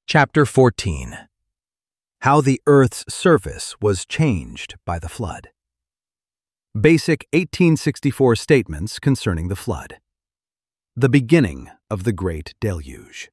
Chapter 14. How the Earth's surface was changed by the flood. Basic 1864 statements concerning the flood. The beginning of the Great Deluge.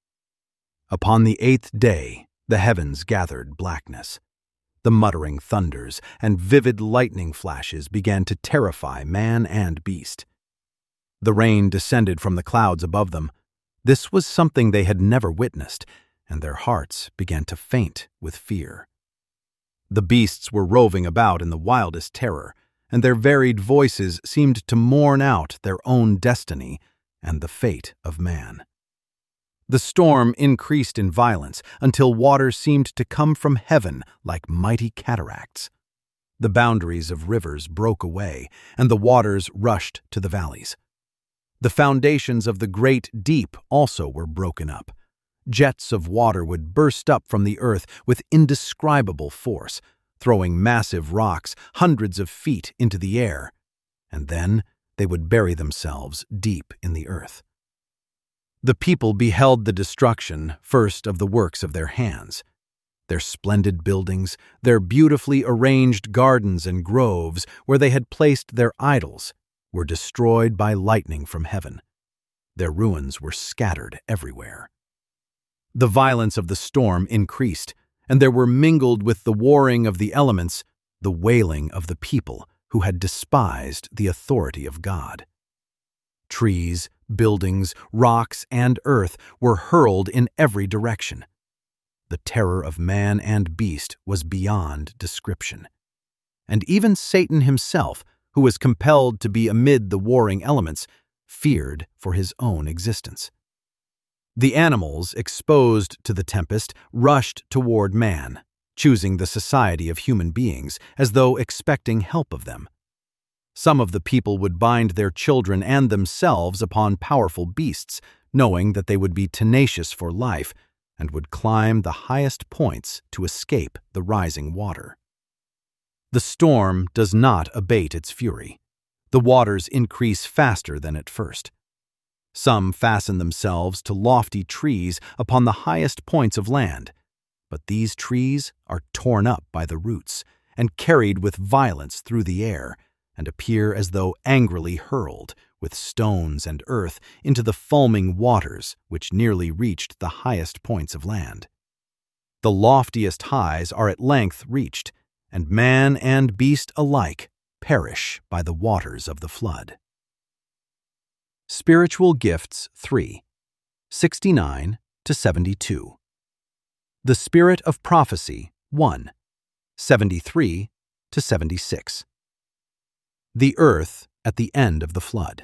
Upon the 8th day, the heavens gathered blackness. The muttering thunders and vivid lightning flashes began to terrify man and beast. The rain descended from the clouds above them. This was something they had never witnessed, and their hearts began to faint with fear. The beasts were roving about in the wildest terror, and their varied voices seemed to mourn out their own destiny and the fate of man. The storm increased in violence until water seemed to come from heaven like mighty cataracts. The boundaries of rivers broke away, and the waters rushed to the valleys. The foundations of the great deep also were broken up. Jets of water would burst up from the earth with indescribable force, throwing massive rocks hundreds of feet into the air, and then they would bury themselves deep in the earth. The people beheld the destruction first of the works of their hands. Their splendid buildings, their beautifully arranged gardens and groves where they had placed their idols, were destroyed by lightning from heaven. Their ruins were scattered everywhere. The violence of the storm increased, and there were mingled with the warring of the elements the wailing of the people who had despised the authority of God. Trees, buildings, rocks, and earth were hurled in every direction. The terror of man and beast was beyond description. And even Satan himself, who was compelled to be amid the warring elements, feared for his own existence. The animals, exposed to the tempest, rushed toward man, choosing the society of human beings as though expecting help of them. Some of the people would bind their children and themselves upon powerful beasts, knowing that they would be tenacious for life and would climb the highest points to escape the rising water. The storm does not abate its fury. The waters increase faster than at first. Some fasten themselves to lofty trees upon the highest points of land, but these trees are torn up by the roots and carried with violence through the air, and appear as though angrily hurled, with stones and earth, into the foaming waters which nearly reached the highest points of land. The loftiest highs are at length reached, and man and beast alike perish by the waters of the flood. Spiritual Gifts 3, 69 to 72. The Spirit of Prophecy 1, 73 to 76. The Earth at the end of the flood.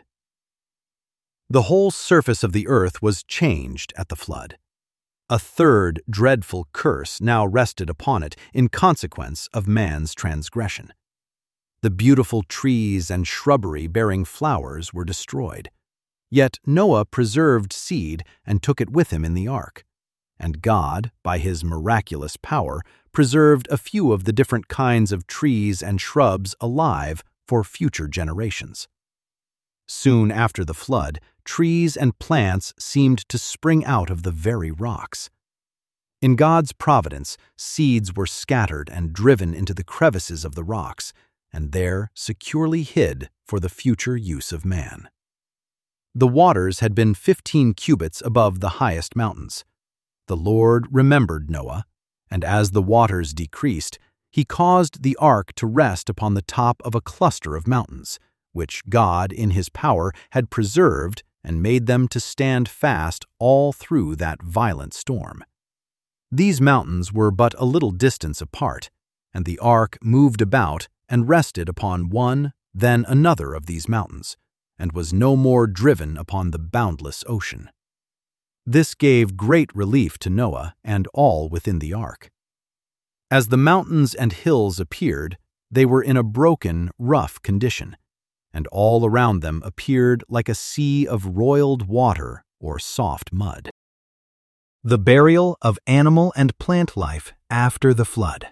The whole surface of the earth was changed at the flood. A third dreadful curse now rested upon it in consequence of man's transgression. The beautiful trees and shrubbery bearing flowers were destroyed. Yet Noah preserved seed and took it with him in the ark. And God, by his miraculous power, preserved a few of the different kinds of trees and shrubs alive for future generations. Soon after the flood, trees and plants seemed to spring out of the very rocks. In God's providence, seeds were scattered and driven into the crevices of the rocks, and there securely hid for the future use of man. The waters had been 15 cubits above the highest mountains. The Lord remembered Noah, and as the waters decreased, he caused the ark to rest upon the top of a cluster of mountains, which God in his power had preserved and made them to stand fast all through that violent storm. These mountains were but a little distance apart, and the ark moved about and rested upon one, then another of these mountains, and was no more driven upon the boundless ocean. This gave great relief to Noah and all within the ark. As the mountains and hills appeared, they were in a broken, rough condition, and all around them appeared like a sea of roiled water or soft mud. The burial of animal and plant life after the flood.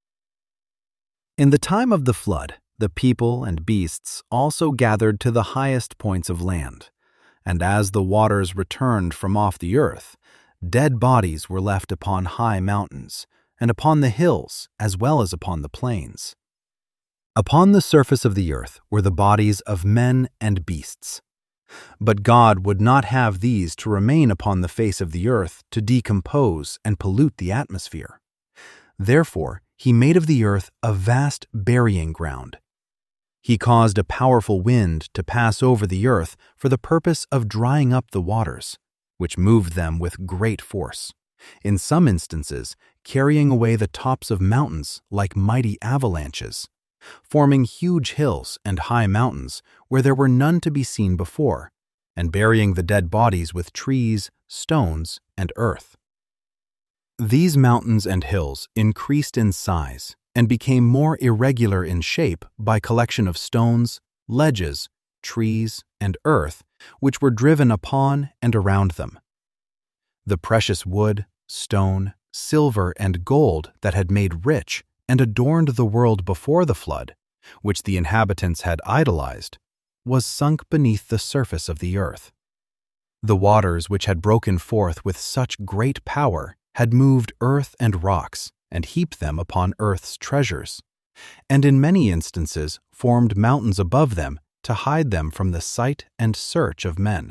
In the time of the flood, the people and beasts also gathered to the highest points of land, and as the waters returned from off the earth, dead bodies were left upon high mountains, and upon the hills as well as upon the plains. Upon the surface of the earth were the bodies of men and beasts. But God would not have these to remain upon the face of the earth to decompose and pollute the atmosphere. Therefore, He made of the earth a vast burying ground. He caused a powerful wind to pass over the earth for the purpose of drying up the waters, which moved them with great force, in some instances carrying away the tops of mountains like mighty avalanches, forming huge hills and high mountains where there were none to be seen before, and burying the dead bodies with trees, stones, and earth. These mountains and hills increased in size and became more irregular in shape by collection of stones, ledges, trees, and earth which were driven upon and around them. The precious wood, stone, silver, and gold that had made rich and adorned the world before the flood, which the inhabitants had idolized, was sunk beneath the surface of the earth. The waters which had broken forth with such great power had moved earth and rocks and heaped them upon earth's treasures, and in many instances formed mountains above them to hide them from the sight and search of men.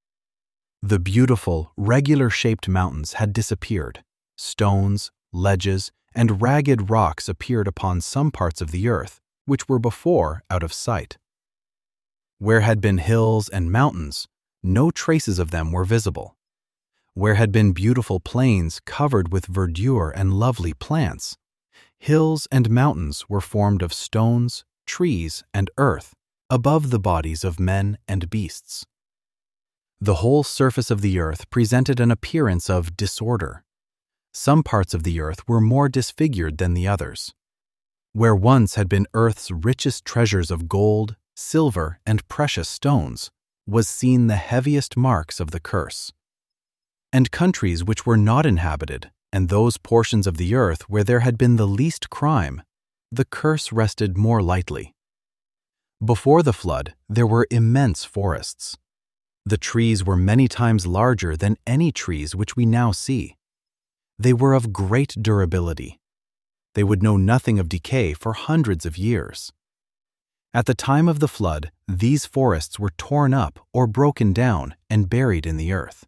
The beautiful, regular-shaped mountains had disappeared. Stones, ledges, and ragged rocks appeared upon some parts of the earth, which were before out of sight. Where had been hills and mountains, no traces of them were visible. Where had been beautiful plains covered with verdure and lovely plants, hills and mountains were formed of stones, trees, and earth, above the bodies of men and beasts. The whole surface of the earth presented an appearance of disorder. Some parts of the earth were more disfigured than the others. Where once had been earth's richest treasures of gold, silver, and precious stones, was seen the heaviest marks of the curse. And countries which were not inhabited, and those portions of the earth where there had been the least crime, the curse rested more lightly. Before the flood, there were immense forests. The trees were many times larger than any trees which we now see. They were of great durability. They would know nothing of decay for hundreds of years. At the time of the flood, these forests were torn up or broken down and buried in the earth.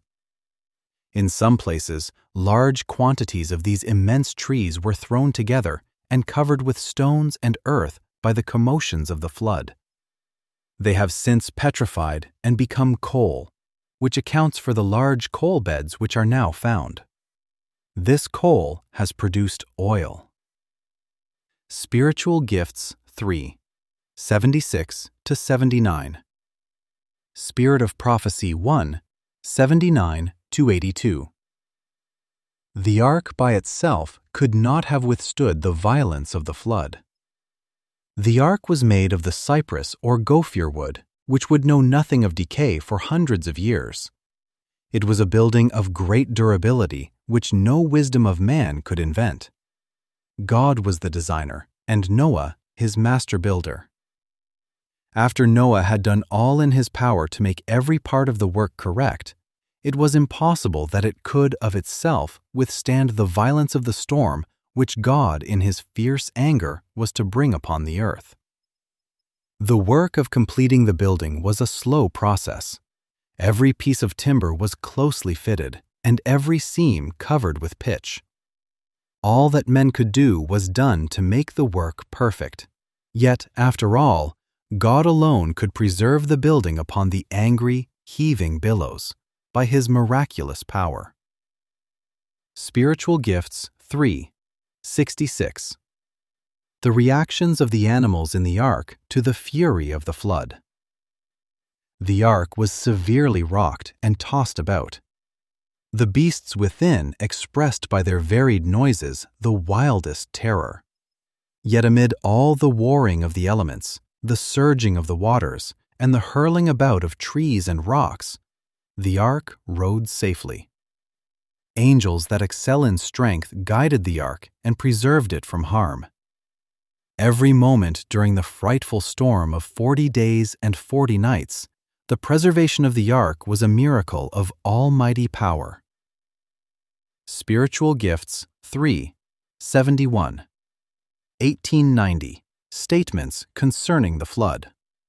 In some places, large quantities of these immense trees were thrown together and covered with stones and earth by the commotions of the flood. They have since petrified and become coal, which accounts for the large coal beds which are now found. This coal has produced oil. Spiritual Gifts 3, 76 to 79. Spirit of Prophecy 1, 79 to 82. The ark by itself could not have withstood the violence of the flood. The ark was made of the cypress or gopher wood, which would know nothing of decay for hundreds of years. It was a building of great durability, which no wisdom of man could invent. God was the designer, and Noah his master builder. After Noah had done all in his power to make every part of the work correct, it was impossible that it could of itself withstand the violence of the storm which God in his fierce anger was to bring upon the earth. The work of completing the building was a slow process. Every piece of timber was closely fitted, and every seam covered with pitch. All that men could do was done to make the work perfect. Yet, after all, God alone could preserve the building upon the angry, heaving billows by his miraculous power. Spiritual Gifts 3, 66. The reactions of the animals in the ark to the fury of the flood. The ark was severely rocked and tossed about. The beasts within expressed by their varied noises the wildest terror. Yet amid all the warring of the elements, the surging of the waters, and the hurling about of trees and rocks, the ark rode safely. Angels that excel in strength guided the ark and preserved it from harm. Every moment during the frightful storm of 40 days and 40 nights, the preservation of the ark was a miracle of almighty power. Spiritual Gifts 3, 71. 1890. Statements concerning the flood.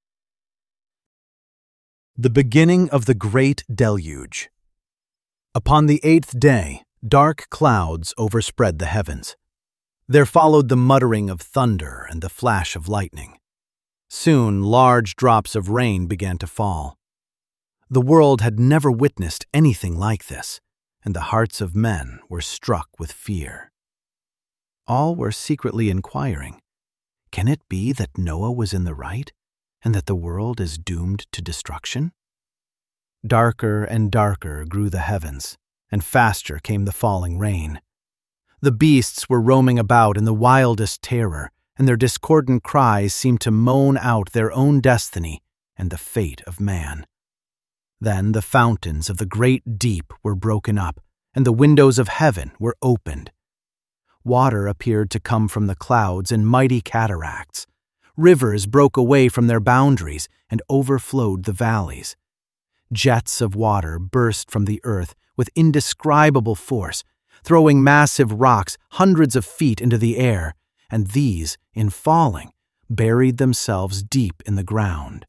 The beginning of the great deluge. Upon the 8th day, dark clouds overspread the heavens. There followed the muttering of thunder and the flash of lightning. Soon large drops of rain began to fall. The world had never witnessed anything like this, and the hearts of men were struck with fear. All were secretly inquiring, can it be that Noah was in the right, and that the world is doomed to destruction? Darker and darker grew the heavens, and faster came the falling rain. The beasts were roaming about in the wildest terror, and their discordant cries seemed to moan out their own destiny and the fate of man. Then the fountains of the great deep were broken up, and the windows of heaven were opened. Water appeared to come from the clouds in mighty cataracts. Rivers broke away from their boundaries and overflowed the valleys. Jets of water burst from the earth with indescribable force, throwing massive rocks hundreds of feet into the air, and these, in falling, buried themselves deep in the ground.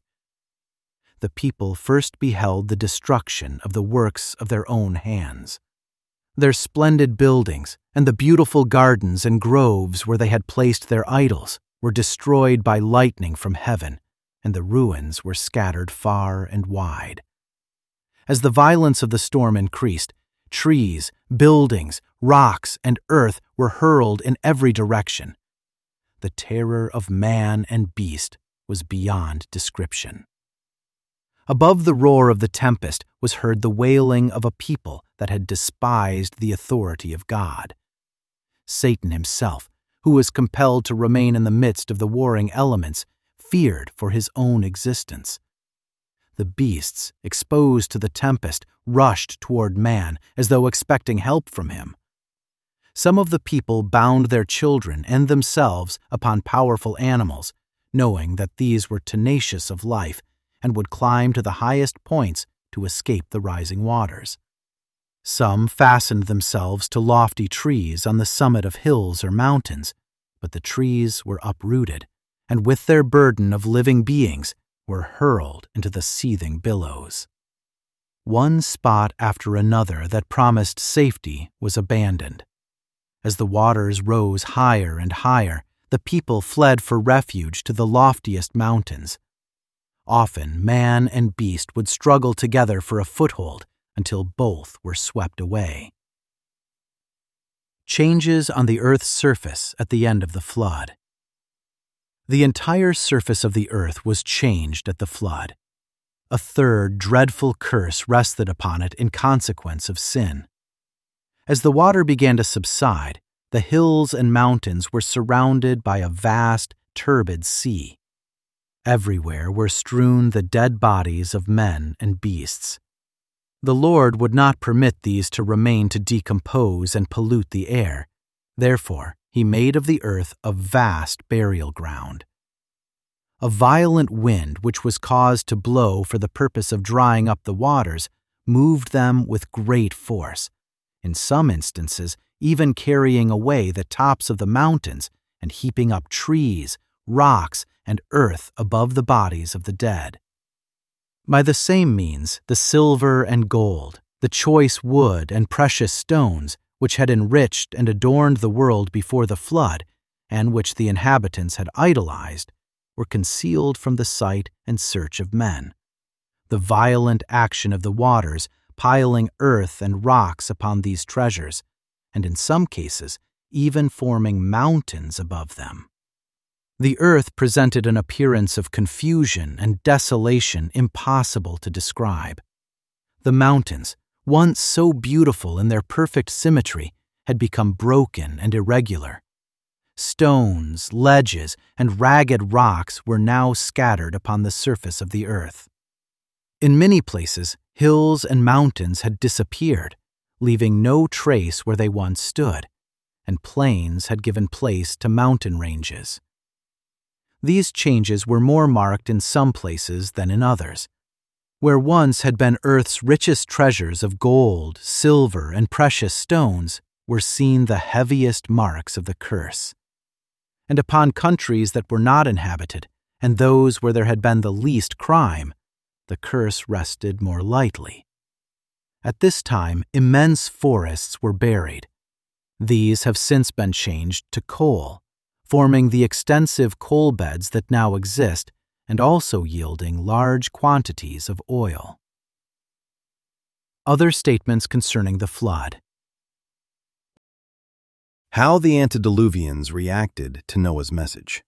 The people first beheld the destruction of the works of their own hands. Their splendid buildings and the beautiful gardens and groves where they had placed their idols were destroyed by lightning from heaven, and the ruins were scattered far and wide. As the violence of the storm increased, trees, buildings, rocks, and earth were hurled in every direction. The terror of man and beast was beyond description. Above the roar of the tempest was heard the wailing of a people that had despised the authority of God. Satan himself, who was compelled to remain in the midst of the warring elements, feared for his own existence. The beasts, exposed to the tempest, rushed toward man as though expecting help from him. Some of the people bound their children and themselves upon powerful animals, knowing that these were tenacious of life and would climb to the highest points to escape the rising waters. Some fastened themselves to lofty trees on the summit of hills or mountains, but the trees were uprooted, and with their burden of living beings were hurled into the seething billows. One spot after another that promised safety was abandoned. As the waters rose higher and higher, the people fled for refuge to the loftiest mountains. Often man and beast would struggle together for a foothold until both were swept away. Changes on the earth's surface at the end of the flood. The entire surface of the earth was changed at the flood. A third dreadful curse rested upon it in consequence of sin. As the water began to subside, the hills and mountains were surrounded by a vast, turbid sea. Everywhere were strewn the dead bodies of men and beasts. The Lord would not permit these to remain to decompose and pollute the air. Therefore, he made of the earth a vast burial ground. A violent wind, which was caused to blow for the purpose of drying up the waters, moved them with great force, in some instances even carrying away the tops of the mountains and heaping up trees, rocks, and earth above the bodies of the dead. By the same means, the silver and gold, the choice wood and precious stones, which had enriched and adorned the world before the flood, and which the inhabitants had idolized, were concealed from the sight and search of men. The violent action of the waters piling earth and rocks upon these treasures, and in some cases even forming mountains above them. The earth presented an appearance of confusion and desolation impossible to describe. The mountains, once so beautiful in their perfect symmetry, had become broken and irregular. Stones, ledges, and ragged rocks were now scattered upon the surface of the earth. In many places, hills and mountains had disappeared, leaving no trace where they once stood, and plains had given place to mountain ranges. These changes were more marked in some places than in others. Where once had been earth's richest treasures of gold, silver, and precious stones, were seen the heaviest marks of the curse. And upon countries that were not inhabited, and those where there had been the least crime, the curse rested more lightly. At this time, immense forests were buried. These have since been changed to coal, forming the extensive coal beds that now exist and also yielding large quantities of oil. Other statements concerning the flood. How the antediluvians reacted to Noah's message.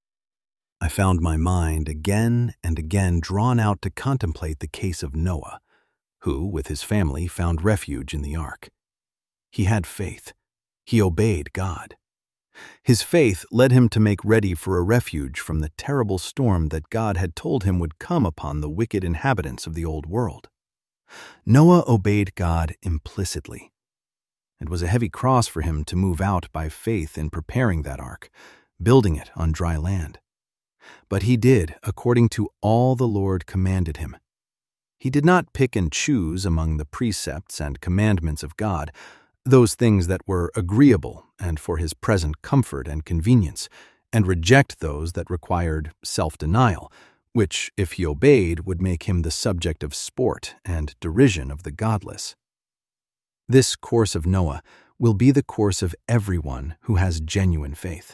I found my mind again and again drawn out to contemplate the case of Noah, who, with his family, found refuge in the ark. He had faith. He obeyed God. His faith led him to make ready for a refuge from the terrible storm that God had told him would come upon the wicked inhabitants of the old world. Noah obeyed God implicitly. It was a heavy cross for him to move out by faith in preparing that ark, building it on dry land. But he did according to all the Lord commanded him. He did not pick and choose among the precepts and commandments of God, those things that were agreeable and for his present comfort and convenience, and reject those that required self-denial, which, if he obeyed, would make him the subject of sport and derision of the godless. This course of Noah will be the course of everyone who has genuine faith.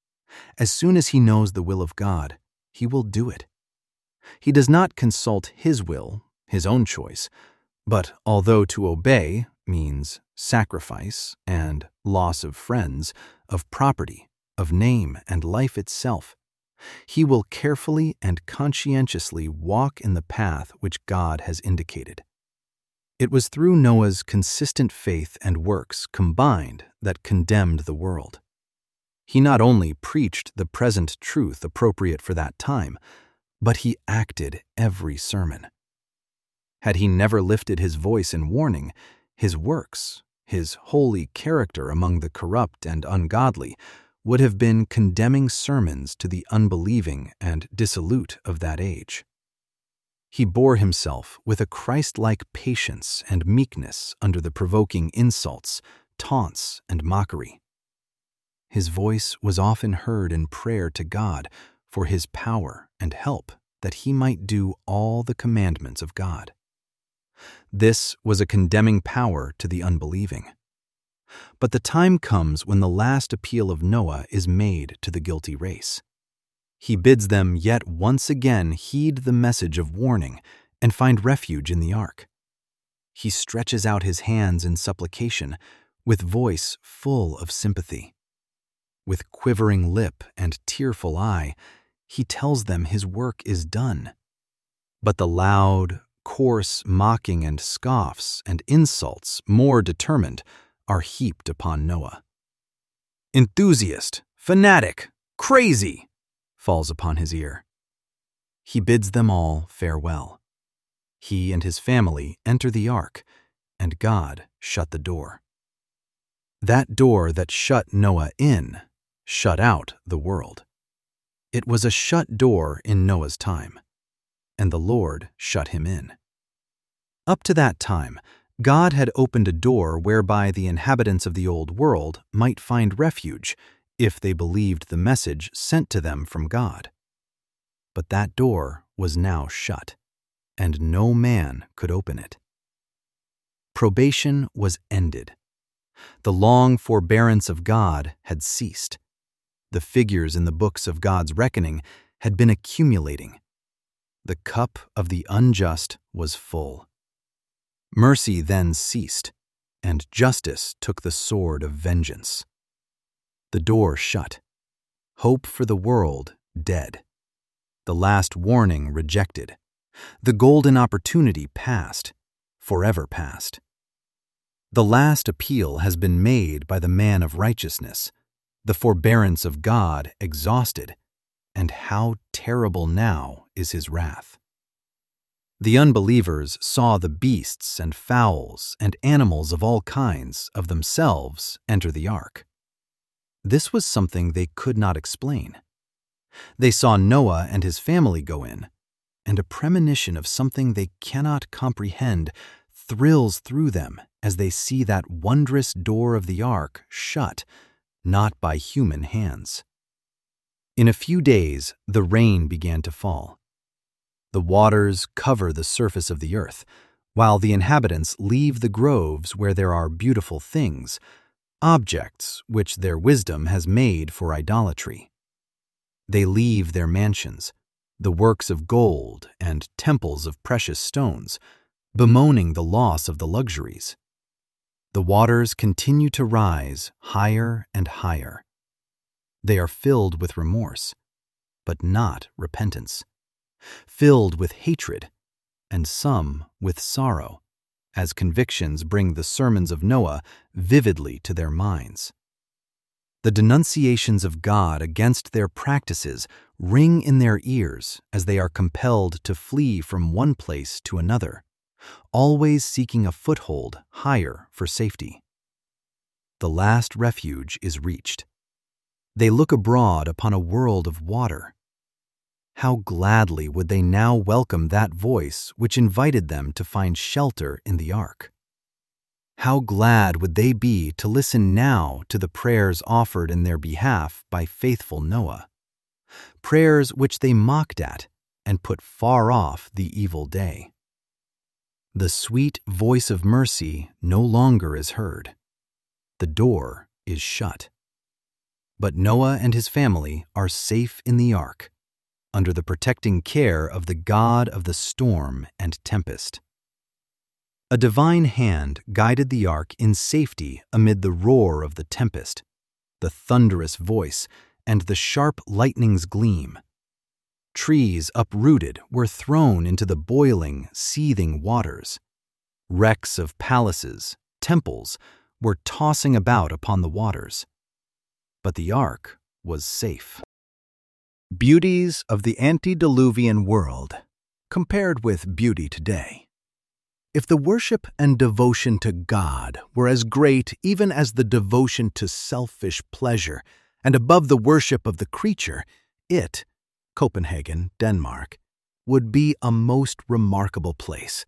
As soon as he knows the will of God, he will do it. He does not consult his will, his own choice, but although to obey means sacrifice and loss of friends, of property, of name and life itself, he will carefully and conscientiously walk in the path which God has indicated. It was through Noah's consistent faith and works combined that condemned the world. He not only preached the present truth appropriate for that time, but he acted every sermon. Had he never lifted his voice in warning, his works, his holy character among the corrupt and ungodly, would have been condemning sermons to the unbelieving and dissolute of that age. He bore himself with a Christ-like patience and meekness under the provoking insults, taunts, and mockery. His voice was often heard in prayer to God for his power and help that he might do all the commandments of God. This was a condemning power to the unbelieving. But the time comes when the last appeal of Noah is made to the guilty race. He bids them yet once again heed the message of warning and find refuge in the ark. He stretches out his hands in supplication, with voice full of sympathy. With quivering lip and tearful eye, he tells them his work is done. But the loud, coarse mocking and scoffs and insults, more determined, are heaped upon Noah. Enthusiast, fanatic, crazy, falls upon his ear. He bids them all farewell. He and his family enter the ark, and God shut the door. That door that shut Noah in shut out the world. It was a shut door in Noah's time, and the Lord shut him in. Up to that time, God had opened a door whereby the inhabitants of the old world might find refuge if they believed the message sent to them from God. But that door was now shut, and no man could open it. Probation was ended. The long forbearance of God had ceased. The figures in the books of God's reckoning had been accumulating. The cup of the unjust was full. Mercy then ceased, and justice took the sword of vengeance. The door shut. Hope for the world dead. The last warning rejected. The golden opportunity past, forever past. The last appeal has been made by the man of righteousness, the forbearance of God exhausted, and how terrible now is his wrath. The unbelievers saw the beasts and fowls and animals of all kinds of themselves enter the ark. This was something they could not explain. They saw Noah and his family go in, and a premonition of something they cannot comprehend thrills through them as they see that wondrous door of the ark shut, not by human hands. In a few days, the rain began to fall. The waters cover the surface of the earth, while the inhabitants leave the groves where there are beautiful things, objects which their wisdom has made for idolatry. They leave their mansions, the works of gold and temples of precious stones, bemoaning the loss of the luxuries. The waters continue to rise higher and higher. They are filled with remorse, but not repentance, filled with hatred, and some with sorrow, as convictions bring the sermons of Noah vividly to their minds. The denunciations of God against their practices ring in their ears as they are compelled to flee from one place to another, always seeking a foothold higher for safety. The last refuge is reached. They look abroad upon a world of water. How gladly would they now welcome that voice which invited them to find shelter in the ark. How glad would they be to listen now to the prayers offered in their behalf by faithful Noah, prayers which they mocked at and put far off the evil day. The sweet voice of mercy no longer is heard. The door is shut. But Noah and his family are safe in the ark, under the protecting care of the God of the storm and tempest. A divine hand guided the ark in safety amid the roar of the tempest, the thunderous voice, and the sharp lightning's gleam. Trees uprooted were thrown into the boiling, seething waters. Wrecks of palaces, temples, were tossing about upon the waters. But the ark was safe. Beauties of the antediluvian world compared with beauty today. If the worship and devotion to God were as great even as the devotion to selfish pleasure and above the worship of the creature, it, Copenhagen, Denmark, would be a most remarkable place.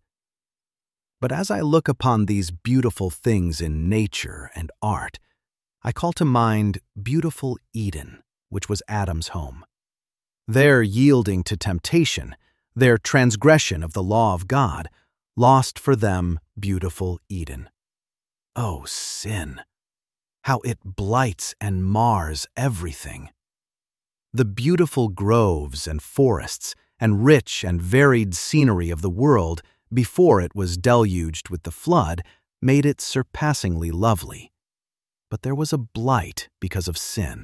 But as I look upon these beautiful things in nature and art, I call to mind beautiful Eden, which was Adam's home. Their yielding to temptation, their transgression of the law of God, lost for them beautiful Eden. Oh, sin! How it blights and mars everything. The beautiful groves and forests and rich and varied scenery of the world before it was deluged with the flood made it surpassingly lovely. But there was a blight because of sin.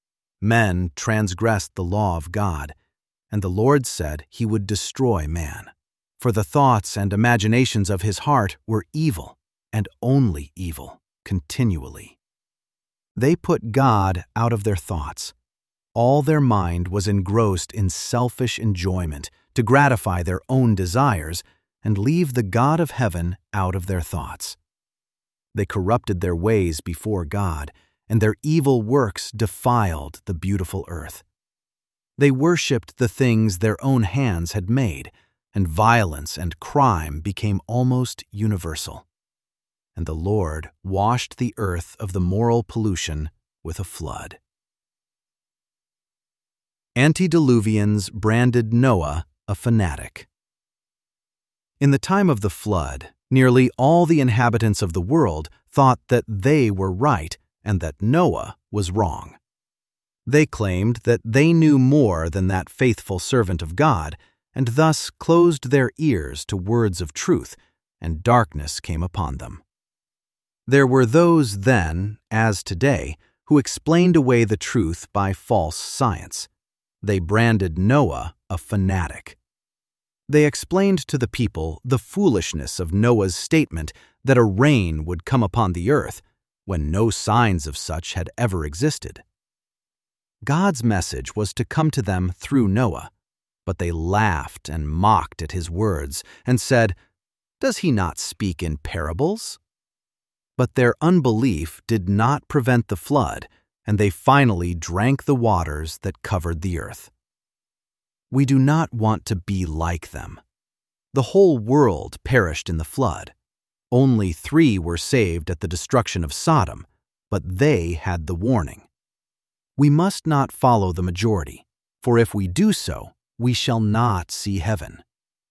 Men transgressed the law of God, and the Lord said he would destroy man, for the thoughts and imaginations of his heart were evil, and only evil, continually. They put God out of their thoughts. All their mind was engrossed in selfish enjoyment to gratify their own desires and leave the God of heaven out of their thoughts. They corrupted their ways before God, and their evil works defiled the beautiful earth. They worshipped the things their own hands had made, and violence and crime became almost universal. And the Lord washed the earth of the moral pollution with a flood. Antediluvians branded Noah a fanatic. In the time of the flood, nearly all the inhabitants of the world thought that they were right and that Noah was wrong. They claimed that they knew more than that faithful servant of God, and thus closed their ears to words of truth, and darkness came upon them. There were those then, as today, who explained away the truth by false science. They branded Noah a fanatic. They explained to the people the foolishness of Noah's statement that a rain would come upon the earth, when no signs of such had ever existed. God's message was to come to them through Noah, but they laughed and mocked at his words and said, "Does he not speak in parables?" But their unbelief did not prevent the flood, and they finally drank the waters that covered the earth. We do not want to be like them. The whole world perished in the flood, Only 3 were saved at the destruction of Sodom, but they had the warning. We must not follow the majority, for if we do so, we shall not see heaven.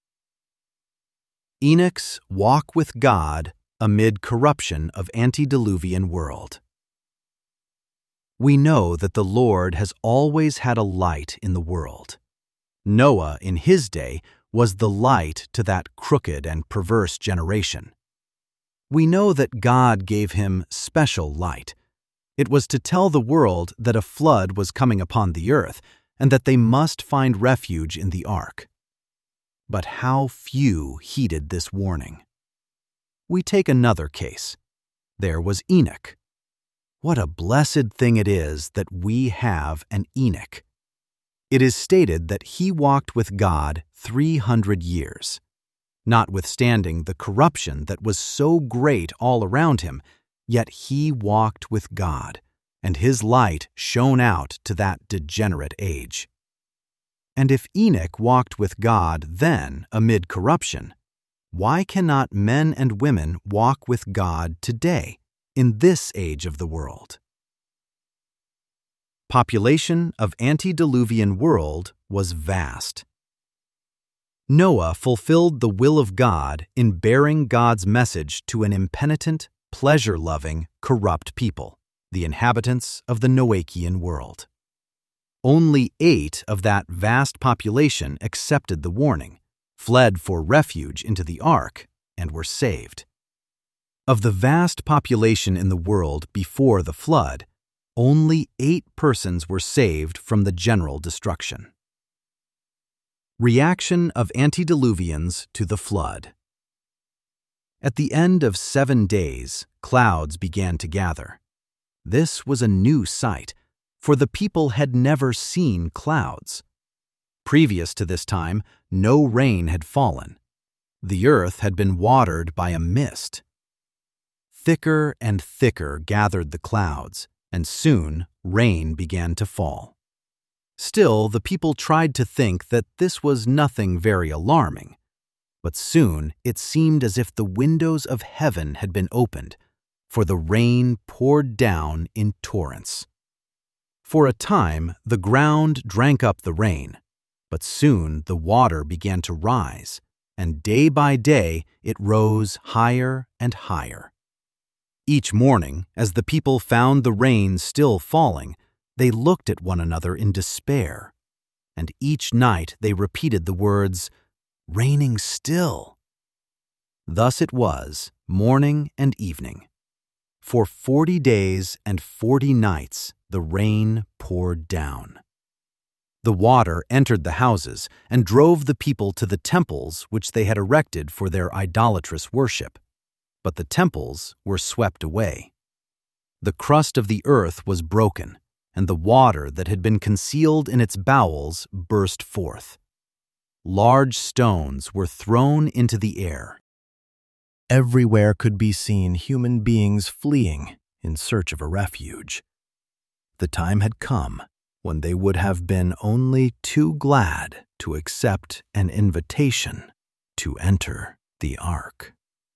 Enoch's walk with God amid corruption of antediluvian world. We know that the Lord has always had a light in the world. Noah, in his day, was the light to that crooked and perverse generation. We know that God gave him special light. It was to tell the world that a flood was coming upon the earth and that they must find refuge in the ark. But how few heeded this warning. We take another case. There was Enoch. What a blessed thing it is that we have an Enoch. It is stated that he walked with God 300 years. Notwithstanding the corruption that was so great all around him, yet he walked with God, and his light shone out to that degenerate age. And if Enoch walked with God then amid corruption, why cannot men and women walk with God today, in this age of the world? Population of antediluvian world was vast. Noah fulfilled the will of God in bearing God's message to an impenitent, pleasure-loving, corrupt people, the inhabitants of the Noachian world. Only 8 of that vast population accepted the warning, fled for refuge into the ark, and were saved. Of the vast population in the world before the flood, only 8 persons were saved from the general destruction. Reaction of antediluvians to the flood. At the end of 7 days, clouds began to gather. This was a new sight, for the people had never seen clouds. Previous to this time, no rain had fallen. The earth had been watered by a mist. Thicker and thicker gathered the clouds, and soon rain began to fall. Still, the people tried to think that this was nothing very alarming, but soon it seemed as if the windows of heaven had been opened, for the rain poured down in torrents. For a time, the ground drank up the rain, but soon the water began to rise, and day by day it rose higher and higher. Each morning, as the people found the rain still falling, they looked at one another in despair, and each night they repeated the words, "Raining still." Thus it was, morning and evening. For 40 days and 40 nights the rain poured down. The water entered the houses and drove the people to the temples which they had erected for their idolatrous worship, but the temples were swept away. The crust of the earth was broken, and the water that had been concealed in its bowels burst forth. Large stones were thrown into the air. Everywhere could be seen human beings fleeing in search of a refuge. The time had come when they would have been only too glad to accept an invitation to enter the ark.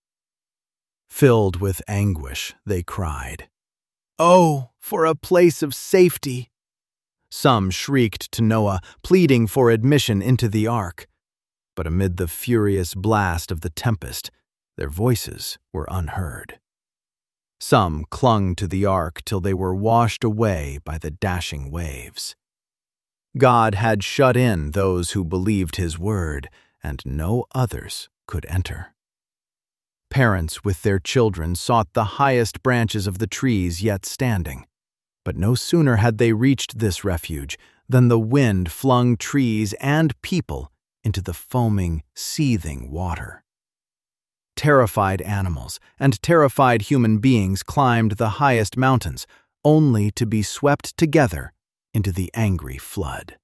Filled with anguish, they cried, "Oh, for a place of safety!" Some shrieked to Noah, pleading for admission into the ark. But amid the furious blast of the tempest, their voices were unheard. Some clung to the ark till they were washed away by the dashing waves. God had shut in those who believed his word, and no others could enter. Parents with their children sought the highest branches of the trees yet standing, but no sooner had they reached this refuge than the wind flung trees and people into the foaming, seething water. Terrified animals and terrified human beings climbed the highest mountains, only to be swept together into the angry flood.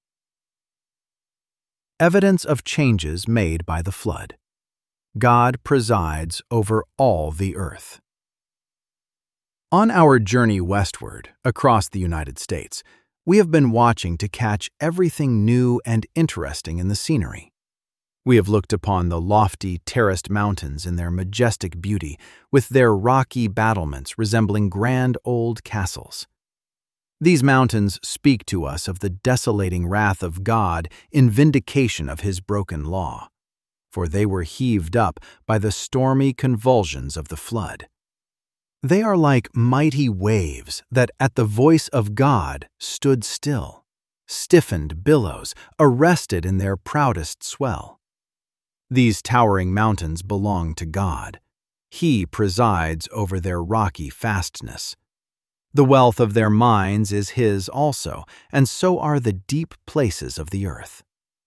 Evidence of changes made by the flood. God presides over all the earth. On our journey westward, across the United States, we have been watching to catch everything new and interesting in the scenery. We have looked upon the lofty, terraced mountains in their majestic beauty, with their rocky battlements resembling grand old castles. These mountains speak to us of the desolating wrath of God in vindication of His broken law, for they were heaved up by the stormy convulsions of the flood. They are like mighty waves that at the voice of God stood still, stiffened billows, arrested in their proudest swell. These towering mountains belong to God. He presides over their rocky fastness. The wealth of their mines is His also, and so are the deep places of the earth.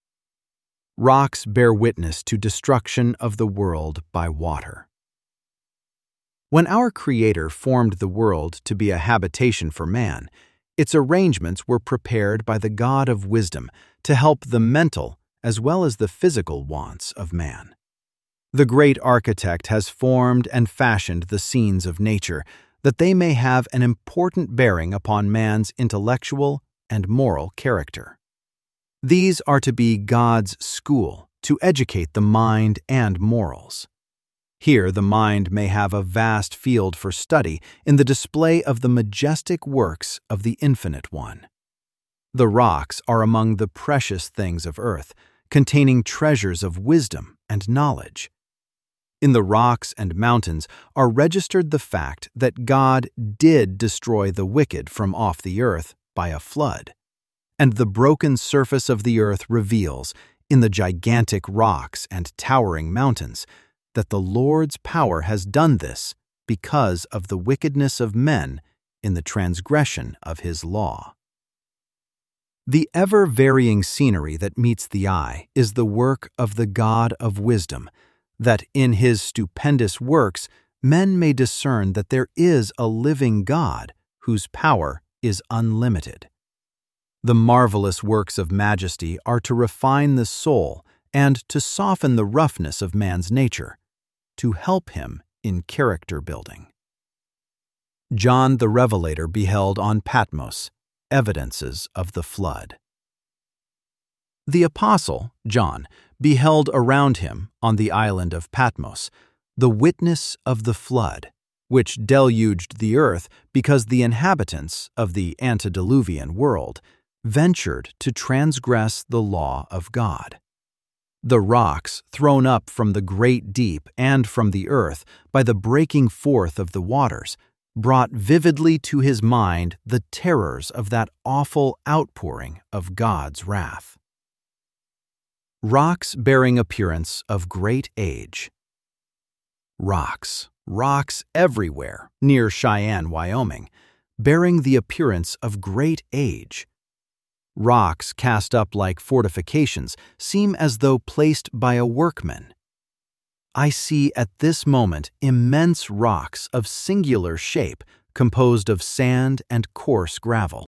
Rocks bear witness to destruction of the world by water. When our Creator formed the world to be a habitation for man, its arrangements were prepared by the God of wisdom to help the mental as well as the physical wants of man. The great architect has formed and fashioned the scenes of nature that they may have an important bearing upon man's intellectual and moral character. These are to be God's school to educate the mind and morals. Here the mind may have a vast field for study in the display of the majestic works of the Infinite One. The rocks are among the precious things of earth, containing treasures of wisdom and knowledge. In the rocks and mountains are registered the fact that God did destroy the wicked from off the earth by a flood, and the broken surface of the earth reveals, in the gigantic rocks and towering mountains, that the Lord's power has done this because of the wickedness of men in the transgression of His law. The ever-varying scenery that meets the eye is the work of the God of wisdom, that in His stupendous works men may discern that there is a living God whose power is unlimited. The marvelous works of majesty are to refine the soul and to soften the roughness of man's nature, to help him in character building. John the Revelator beheld on Patmos evidences of the flood. The apostle, John, beheld around him, on the island of Patmos, the witness of the flood, which deluged the earth because the inhabitants of the antediluvian world ventured to transgress the law of God. The rocks thrown up from the great deep and from the earth by the breaking forth of the waters brought vividly to his mind the terrors of that awful outpouring of God's wrath. Rocks bearing appearance of great age. Rocks everywhere near Cheyenne, Wyoming, bearing the appearance of great age. Rocks cast up like fortifications seem as though placed by a workman. I see at this moment immense rocks of singular shape composed of sand and coarse gravel.